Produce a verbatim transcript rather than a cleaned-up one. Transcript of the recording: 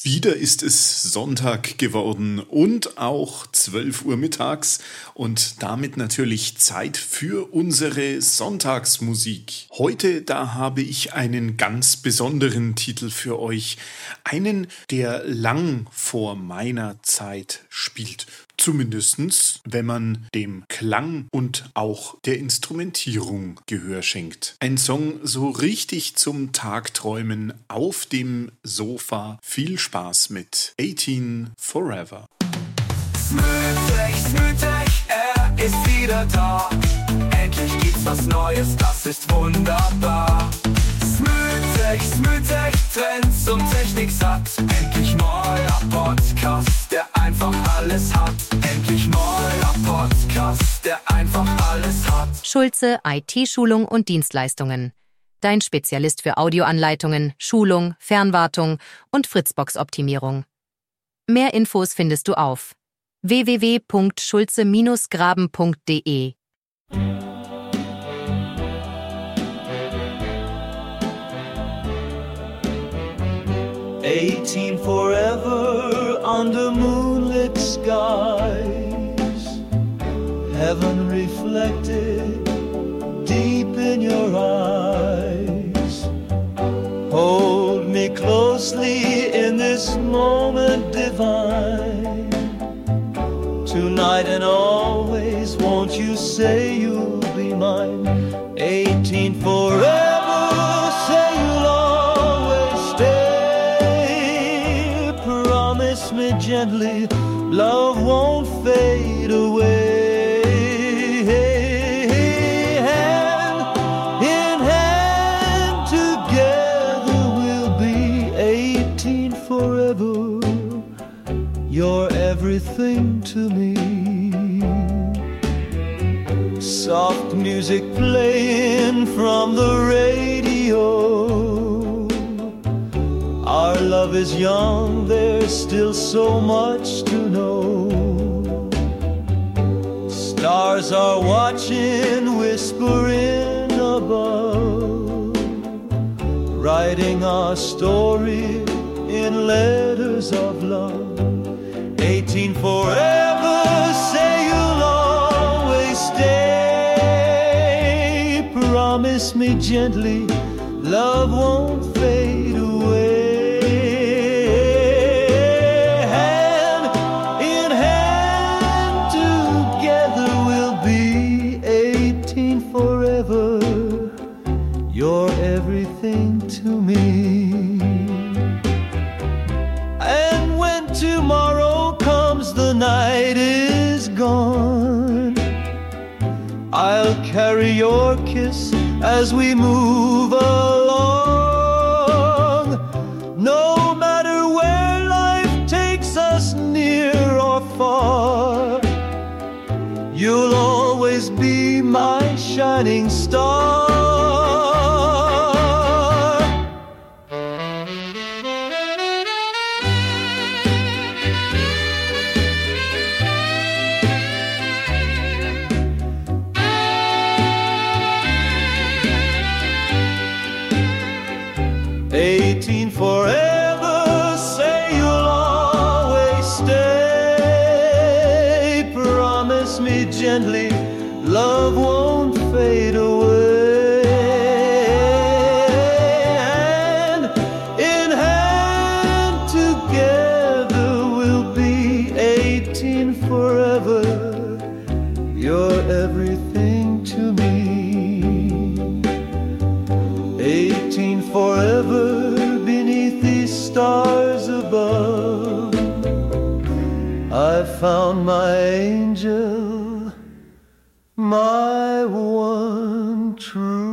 Wieder ist es Sonntag geworden und auch zwölf Uhr mittags und damit natürlich Zeit für unsere Sonntagsmusik. Heute, da habe ich einen ganz besonderen Titel für euch. Einen, der lang vor meiner Zeit spielt. Zumindestens, wenn man dem Klang und auch der Instrumentierung Gehör schenkt. Ein Song so richtig zum Tagträumen auf dem Sofa. Viel Spaß mit achtzehn Forever. Smoothig, smoothig, er ist wieder da. Endlich gibt's was Neues, das ist wunderbar. Smoothig, smoothig, Trends und Technik satt. Endlich neuer Podcast, der einfach alles hat. Endlich neuer Podcast, der einfach alles hat. Schulze I T-Schulung und Dienstleistungen. Dein Spezialist für Audioanleitungen, Schulung, Fernwartung und Fritzbox-Optimierung. Mehr Infos findest du auf w w w punkt schulze graben punkt de. Eighteen forever under moonlit skies, heaven reflected deep in your eyes. Hold me closely in this moment divine. Tonight and always, won't you say you'll be mine? Eighteen forever, say you'll always stay. Promise me gently, love won't fade away. Hand in hand, together we'll be eighteen forever. You're everything to me. Soft music playing from the radio. Our love is young, there's still so much to know. Stars are watching, whispering above, writing our story in letters of love. Eighteen forever, say you'll always stay. Promise me gently, love won't fade away. Hand in hand, together we'll be eighteen forever. You're everything to me. And when tomorrow comes, the night is gone, I'll carry your kiss as we move along. No matter where life takes us, near or far, you'll always be my shining star. Eighteen forever, say you'll always stay. Promise me gently, love won't fade away. Hand in hand, together we'll be eighteen forever. You're everything to me. Eighteen forever beneath these stars above. I found my angel, my one true